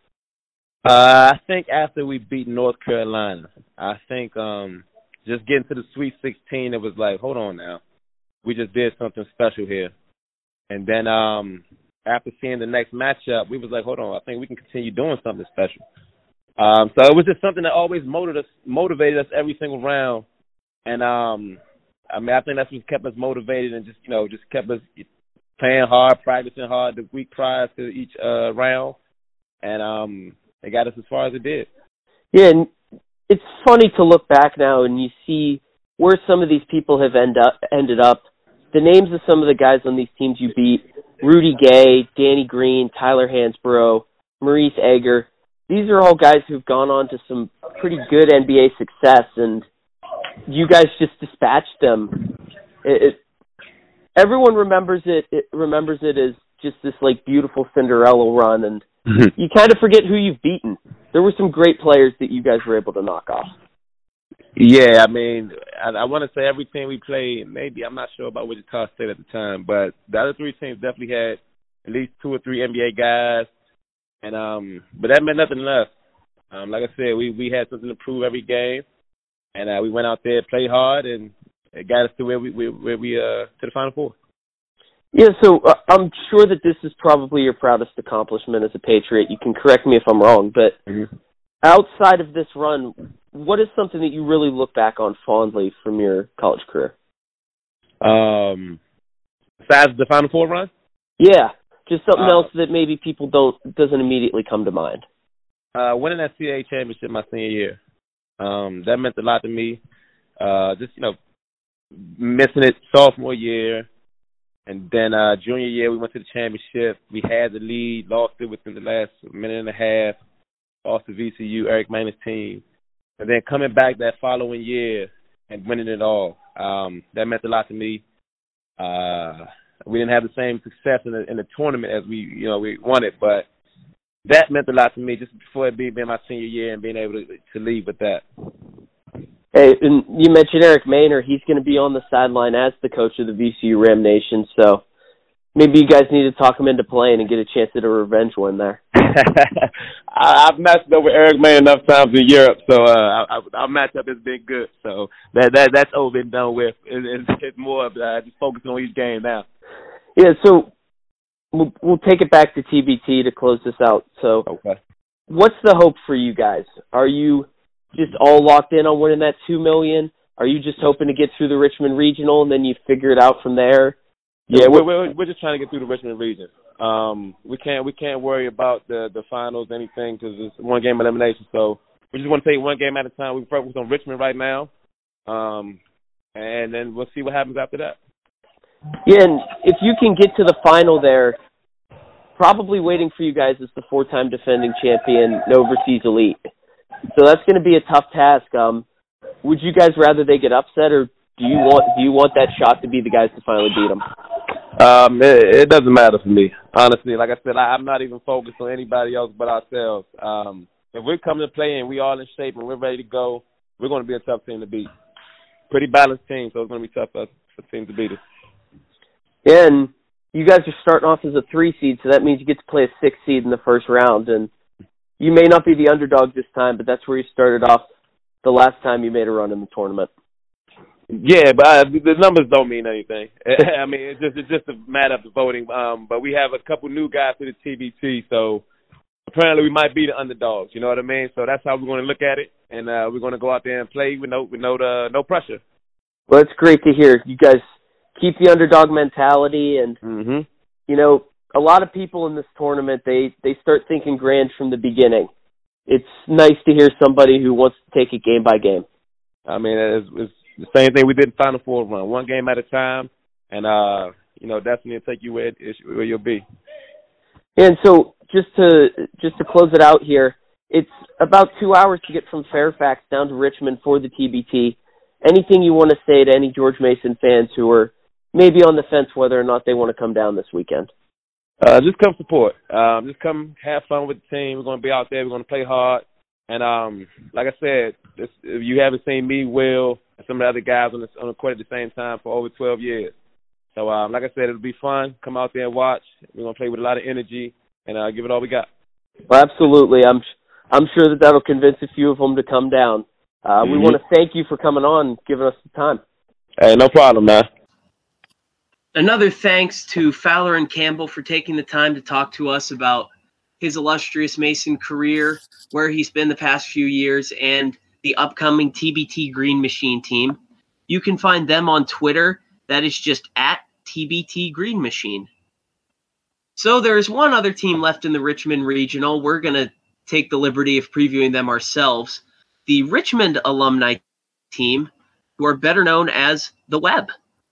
Uh, I think after we beat North Carolina, I think um, just getting to the Sweet sixteen, it was like, hold on now. We just did something special here. And then um, after seeing the next matchup, we was like, hold on, I think we can continue doing something special. Um, so it was just something that always motivated us, motivated us every single round. And um, I mean, I think that's what kept us motivated and just, you know, just kept us playing hard, practicing hard the week prior to each uh, round. And um, it got us as far as it did. Yeah, and it's funny to look back now and you see where some of these people have end up, ended up. The names of some of the guys on these teams you beat, Rudy Gay, Danny Green, Tyler Hansborough, Maurice Egger. These are all guys who've gone on to some pretty good N B A success, and you guys just dispatched them. It, it, everyone remembers it, it remembers it as just this like beautiful Cinderella run, and mm-hmm. you kind of forget who you've beaten. There were some great players that you guys were able to knock off. Yeah, I mean, I, I want to say every team we played, maybe, I'm not sure about Wichita State at the time, but the other three teams definitely had at least two or three N B A guys, and um, but that meant nothing to us. Um, like I said, we, we had something to prove every game, and uh, we went out there, played hard, and it got us to where we where, where we uh to the Final Four. Yeah, so uh, I'm sure that this is probably your proudest accomplishment as a Patriot. You can correct me if I'm wrong, but mm-hmm. outside of this run, what is something that you really look back on fondly from your college career? Um, besides the Final Four run? Yeah, just something uh, else that maybe people don't doesn't immediately come to mind. Uh, winning that C A A championship my senior year, um, that meant a lot to me. Uh, just you know, missing it sophomore year, and then uh, junior year we went to the championship. We had the lead, lost it within the last minute and a half, lost to V C U, Eric Maynard's team. And then coming back that following year and winning it all, um, that meant a lot to me. Uh, we didn't have the same success in the, in the tournament as we, you know, we wanted, but that meant a lot to me just before it being my senior year and being able to, to leave with that. Hey, and you mentioned Eric Maynard. He's going to be on the sideline as the coach of the V C U Ram Nation, so maybe you guys need to talk him into playing and get a chance at a revenge win there. I, I've matched up with Eric May enough times in Europe, so uh, I, our matchup has been good. So that that that's over and done with. It, it's, it's more of uh, just focusing on each game now. Yeah, so we'll, we'll take it back to T B T to close this out. So, okay. What's the hope for you guys? Are you just all locked in on winning that two million? Are you just hoping to get through the Richmond Regional and then you figure it out from there? Yeah, we're we're, we're just trying to get through the Richmond region. Um, we can't we can't worry about the the finals anything because it's one game elimination. So we just want to take one game at a time. We focus on Richmond right now, um, and then we'll see what happens after that. Yeah, and if you can get to the final there, probably waiting for you guys is the four-time defending champion, Overseas Elite. So that's going to be a tough task. Um, would you guys rather they get upset, or do you want do you want that shot to be the guys to finally beat them? Um, it, it doesn't matter for me, honestly. Like I said, I, I'm not even focused on anybody else but ourselves. Um, if we're coming to play and we all in shape and we're ready to go, we're going to be a tough team to beat. Pretty balanced team, so it's going to be tough for us for the team to beat us. Yeah, and you guys are starting off as a three seed, so that means you get to play a six seed in the first round. And you may not be the underdog this time, but that's where you started off the last time you made a run in the tournament. Yeah, but uh, the numbers don't mean anything. I mean, it's just it's just a matter of the voting. Um, but we have a couple new guys to the T B T, so apparently we might be the underdogs. You know what I mean? So that's how we're going to look at it, and uh, we're going to go out there and play with no with no uh, no pressure. Well, it's great to hear. You guys keep the underdog mentality, and mm-hmm. you know, a lot of people in this tournament they they start thinking grand from the beginning. It's nice to hear somebody who wants to take it game by game. I mean, it's, it's the same thing we did in Final Four run, one game at a time, and uh, you know, definitely take you where, it, where you'll be. And so, just to just to close it out here, it's about two hours to get from Fairfax down to Richmond for the T B T. Anything you want to say to any George Mason fans who are maybe on the fence whether or not they want to come down this weekend? Uh, just come support. Um, just come have fun with the team. We're going to be out there. We're going to play hard. And um, like I said, this, if you haven't seen me, Will, and some of the other guys on the, on the court at the same time for over twelve years. So um, like I said, it'll be fun. Come out there and watch. We're going to play with a lot of energy and uh, give it all we got. Well, absolutely. I'm I'm sure that that'll convince a few of them to come down. Uh, mm-hmm. We want to thank you for coming on and giving us the time. Hey, no problem, man. Another thanks to Fowler and Campbell for taking the time to talk to us about his illustrious Mason career, where he's been the past few years, and the upcoming T B T Green Machine team. You can find them on Twitter. That is just at T B T Green Machine. So there's one other team left in the Richmond Regional. We're going to take the liberty of previewing them ourselves. The Richmond alumni team, who are better known as the Web.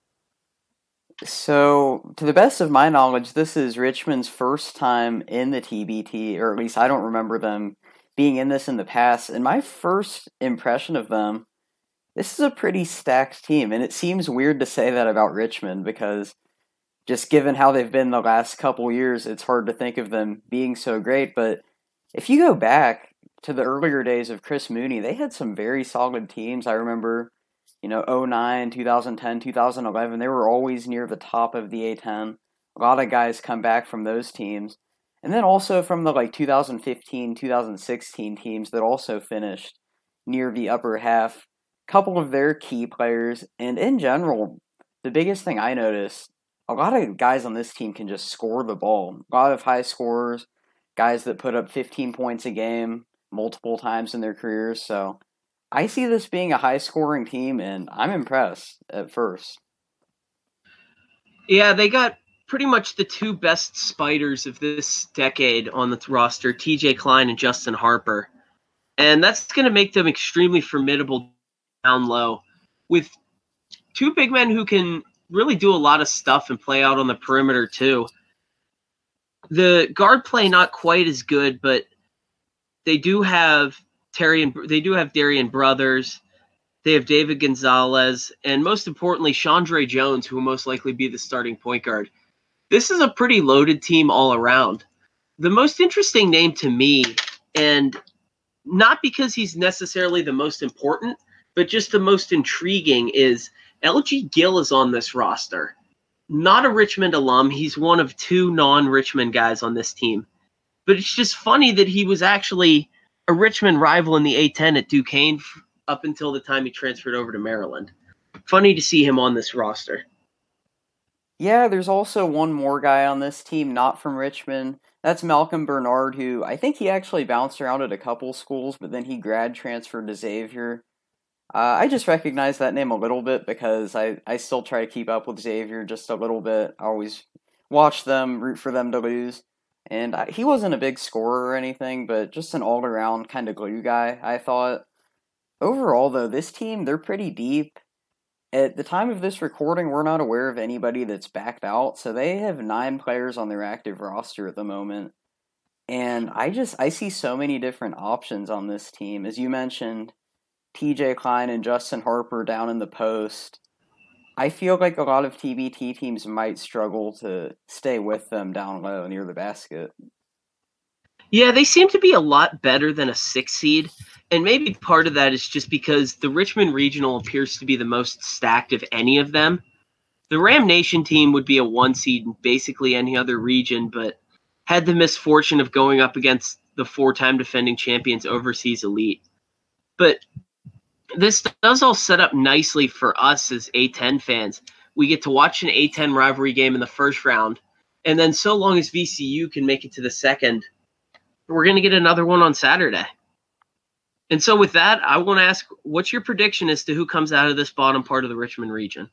So, to the best of my knowledge, this is Richmond's first time in the T B T, or at least I don't remember them being in this in the past. And my first impression of them, this is a pretty stacked team. And it seems weird to say that about Richmond because just given how they've been the last couple years, it's hard to think of them being so great. But if you go back to the earlier days of Chris Mooney, they had some very solid teams. I remember, you know, oh nine, twenty ten, twenty eleven, they were always near the top of the A ten. A lot of guys come back from those teams. And then also from the like twenty fifteen, twenty sixteen teams that also finished near the upper half. A couple of their key players. And in general, the biggest thing I noticed, a lot of guys on this team can just score the ball. A lot of high scorers, guys that put up fifteen points a game multiple times in their careers. So I see this being a high-scoring team, and I'm impressed at first. Yeah, they got pretty much the two best spiders of this decade on the roster, T J Klein and Justin Harper. And that's going to make them extremely formidable down low, with two big men who can really do a lot of stuff and play out on the perimeter too. The guard play not quite as good, but they do have Terry and they do have Darian Brothers. They have David Gonzalez, and most importantly, Chandre Jones, who will most likely be the starting point guard. This is a pretty loaded team all around. The most interesting name to me, and not because he's necessarily the most important, but just the most intriguing, is L G Gill is on this roster. Not a Richmond alum. He's one of two non-Richmond guys on this team. But it's just funny that he was actually a Richmond rival in the A ten at Duquesne up until the time he transferred over to Maryland. Funny to see him on this roster. Yeah, there's also one more guy on this team, not from Richmond. That's Malcolm Bernard, who I think he actually bounced around at a couple schools, but then he grad transferred to Xavier. Uh, I just recognize that name a little bit because I, I still try to keep up with Xavier just a little bit. I always watch them, root for them to lose. And I, he wasn't a big scorer or anything, but just an all-around kind of glue guy, I thought. Overall, though, this team, they're pretty deep. At the time of this recording, we're not aware of anybody that's backed out, so they have nine players on their active roster at the moment. And I just, I see so many different options on this team. As you mentioned, T J Klein and Justin Harper down in the post. I feel like a lot of T B T teams might struggle to stay with them down low near the basket. Yeah, they seem to be a lot better than a six seed. And maybe part of that is just because the Richmond Regional appears to be the most stacked of any of them. The Ram Nation team would be a one seed in basically any other region, but had the misfortune of going up against the four-time defending champions Overseas Elite. But this does all set up nicely for us as A ten fans. We get to watch an A ten rivalry game in the first round, and then so long as V C U can make it to the second, we're going to get another one on Saturday. And so with that, I want to ask, what's your prediction as to who comes out of this bottom part of the Richmond region?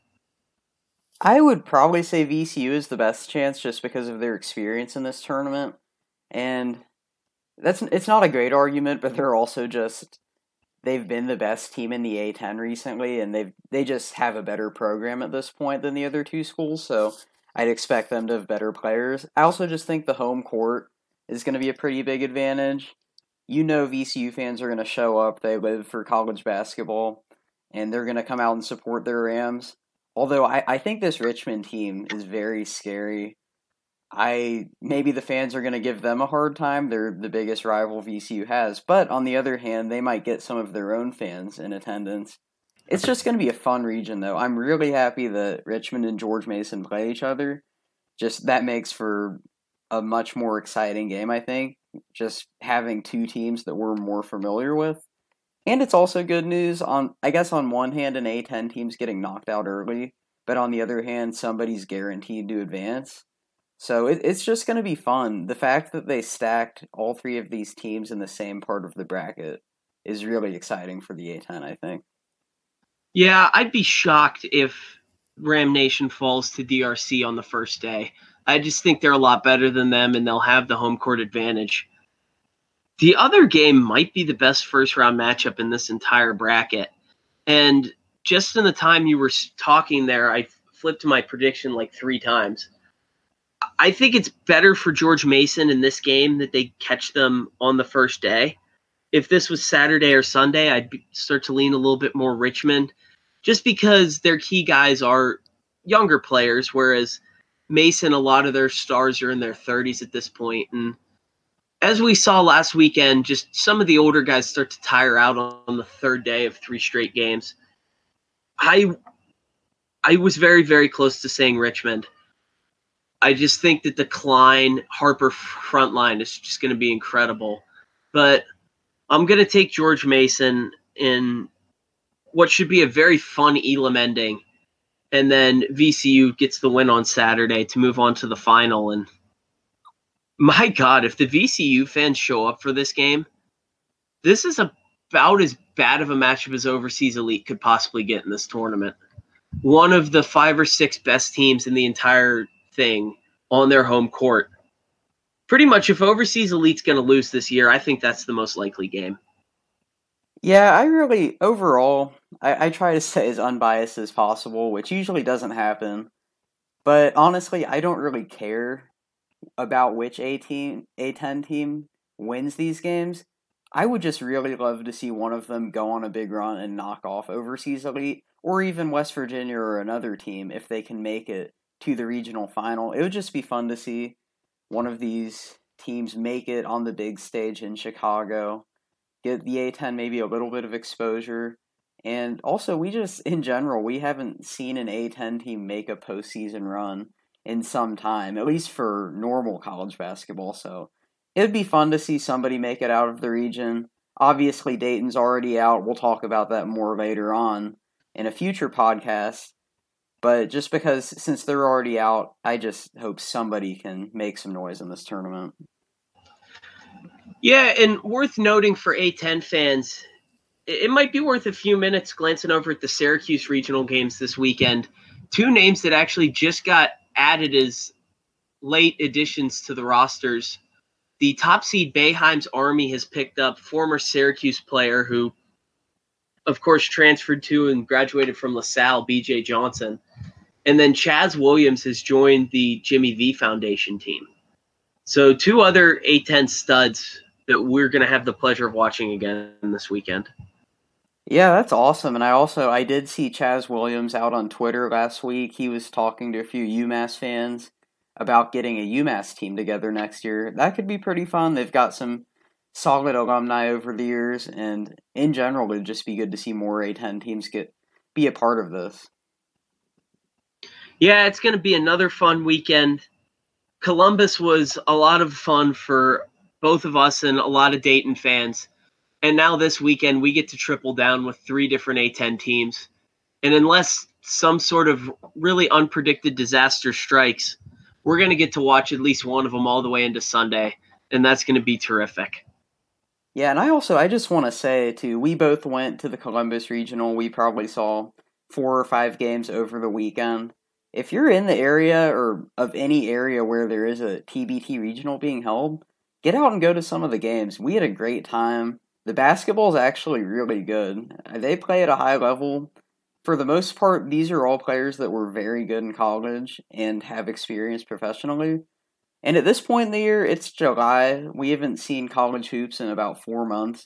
I would probably say V C U is the best chance just because of their experience in this tournament. And that's it's not a great argument, but they're also just, they've been the best team in the A ten recently, and they've they just have a better program at this point than the other two schools, so I'd expect them to have better players. I also just think the home court is going to be a pretty big advantage. You know V C U fans are going to show up. They live for college basketball, and they're going to come out and support their Rams. Although I, I think this Richmond team is very scary. I maybe the fans are going to give them a hard time. They're the biggest rival V C U has. But on the other hand, they might get some of their own fans in attendance. It's just going to be a fun region, though. I'm really happy that Richmond and George Mason play each other. Just that makes for a much more exciting game, I think. Just having two teams that we're more familiar with. And it's also good news on, I guess on one hand, an A ten team's getting knocked out early, but on the other hand, somebody's guaranteed to advance. So it, it's just going to be fun. The fact that they stacked all three of these teams in the same part of the bracket is really exciting for the A ten, I think. Yeah, I'd be shocked if Ram Nation falls to D R C on the first day. I just think they're a lot better than them, and they'll have the home court advantage. The other game might be the best first-round matchup in this entire bracket. And just in the time you were talking there, I flipped my prediction like three times. I think it's better for George Mason in this game that they catch them on the first day. If this was Saturday or Sunday, I'd start to lean a little bit more Richmond, just because their key guys are younger players, whereas Mason, a lot of their stars are in their thirties at this point. And as we saw last weekend, just some of the older guys start to tire out on the third day of three straight games. I I was very, very close to saying Richmond. I just think that the Klein Harper front line is just going to be incredible. But I'm going to take George Mason in what should be a very fun Elam ending. And then V C U gets the win on Saturday to move on to the final. And my God, if the V C U fans show up for this game, this is about as bad of a matchup as Overseas Elite could possibly get in this tournament. One of the five or six best teams in the entire thing on their home court. Pretty much, if Overseas Elite's going to lose this year, I think that's the most likely game. Yeah, I really, overall, I, I try to stay as unbiased as possible, which usually doesn't happen. But honestly, I don't really care about which A team, A ten team wins these games. I would just really love to see one of them go on a big run and knock off Overseas Elite, or even West Virginia or another team if they can make it to the regional final. It would just be fun to see one of these teams make it on the big stage in Chicago, get the A ten maybe a little bit of exposure. And also, we just, in general, we haven't seen an A ten team make a postseason run in some time, at least for normal college basketball. So it'd be fun to see somebody make it out of the region. Obviously, Dayton's already out. We'll talk about that more later on in a future podcast. But just because, since they're already out, I just hope somebody can make some noise in this tournament. Yeah, and worth noting for A ten fans, it might be worth a few minutes glancing over at the Syracuse regional games this weekend. Two names that actually just got added as late additions to the rosters. The top seed Boeheim's Army has picked up former Syracuse player who, of course, transferred to and graduated from LaSalle, B J Johnson. And then Chaz Williams has joined the Jimmy V Foundation team. So two other A ten studs that we're going to have the pleasure of watching again this weekend. Yeah, that's awesome. And I also, I did see Chaz Williams out on Twitter last week. He was talking to a few UMass fans about getting a UMass team together next year. That could be pretty fun. They've got some solid alumni over the years, and in general, it'd just be good to see more A ten teams get be a part of this. Yeah, it's going to be another fun weekend. Columbus was a lot of fun for both of us and a lot of Dayton fans. And now this weekend, we get to triple down with three different A ten teams. And unless some sort of really unpredicted disaster strikes, we're going to get to watch at least one of them all the way into Sunday. And that's going to be terrific. Yeah, and I also, I just want to say, too, we both went to the Columbus Regional. We probably saw four or five games over the weekend. If you're in the area or of any area where there is a T B T regional being held, get out and go to some of the games. We had a great time. The basketball is actually really good. They play at a high level. For the most part, these are all players that were very good in college and have experience professionally. And at this point in the year, it's July. We haven't seen college hoops in about four months.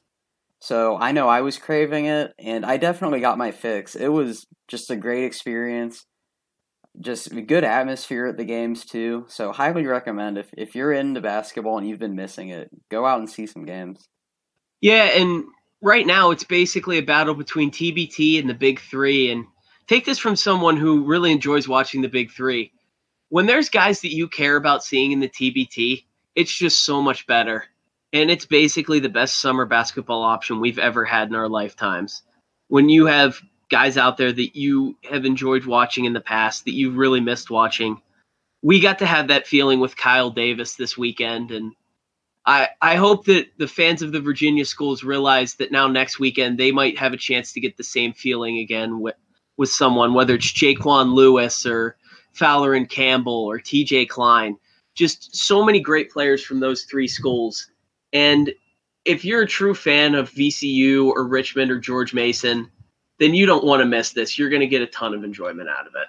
So I know I was craving it, and I definitely got my fix. It was just a great experience. Just a good atmosphere at the games, too. So highly recommend, if, if you're into basketball and you've been missing it, go out and see some games. Yeah, and right now it's basically a battle between T B T and the Big Three. And take this from someone who really enjoys watching the Big Three. When there's guys that you care about seeing in the T B T, it's just so much better. And it's basically the best summer basketball option we've ever had in our lifetimes. When you have guys out there that you have enjoyed watching in the past, that you've really missed watching. We got to have that feeling with Kyle Davis this weekend, and I, I hope that the fans of the Virginia schools realize that now next weekend they might have a chance to get the same feeling again with, with someone, whether it's Jaquan Lewis or Fowler and Campbell or T J Klein. Just so many great players from those three schools. And if you're a true fan of V C U or Richmond or George Mason, then you don't want to miss this. You're going to get a ton of enjoyment out of it.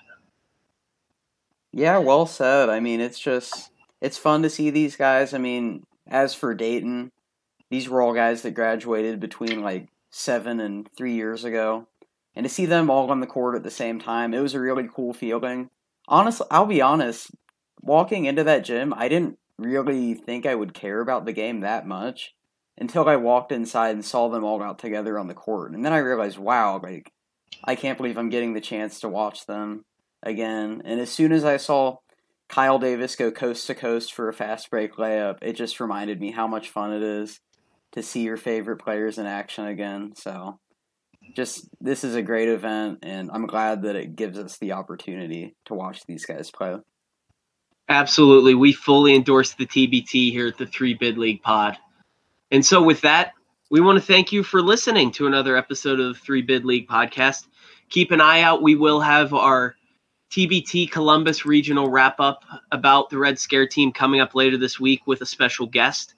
Yeah, well said. I mean, it's just, it's fun to see these guys. I mean, as for Dayton, these were all guys that graduated between like seven and three years ago. And to see them all on the court at the same time, it was a really cool feeling. Honestly, I'll be honest, walking into that gym, I didn't really think I would care about the game that much until I walked inside and saw them all out together on the court. And then I realized, wow, like, I can't believe I'm getting the chance to watch them again. And as soon as I saw Kyle Davis go coast to coast for a fast break layup, it just reminded me how much fun it is to see your favorite players in action again. So just, this is a great event, and I'm glad that it gives us the opportunity to watch these guys play. Absolutely. We fully endorse the T B T here at the Three Bid League Pod. And so with that, we want to thank you for listening to another episode of the Three Bid League Podcast. Keep an eye out. We will have our T B T Columbus Regional wrap-up about the Red Scare team coming up later this week with a special guest.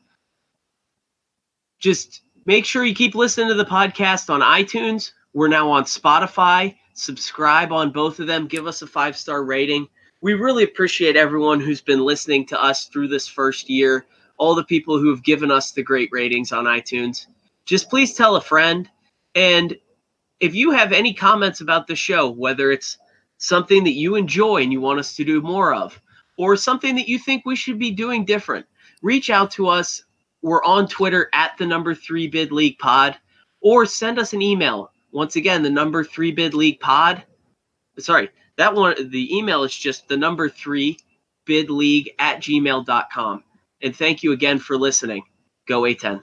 Just make sure you keep listening to the podcast on iTunes. We're now on Spotify. Subscribe on both of them. Give us a five-star rating. We really appreciate everyone who's been listening to us through this first year, all the people who have given us the great ratings on iTunes. Just please tell a friend. And if you have any comments about the show, whether it's something that you enjoy and you want us to do more of, or something that you think we should be doing different, reach out to us. We're on Twitter at the number three bid league pod, or send us an email. Once again, the number three bid league pod. Sorry, that one, the email is just the number three bid league at gmail dot com. and thank you again for listening. Go A ten.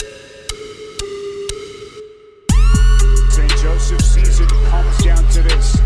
Saint Joseph's season comes down to this.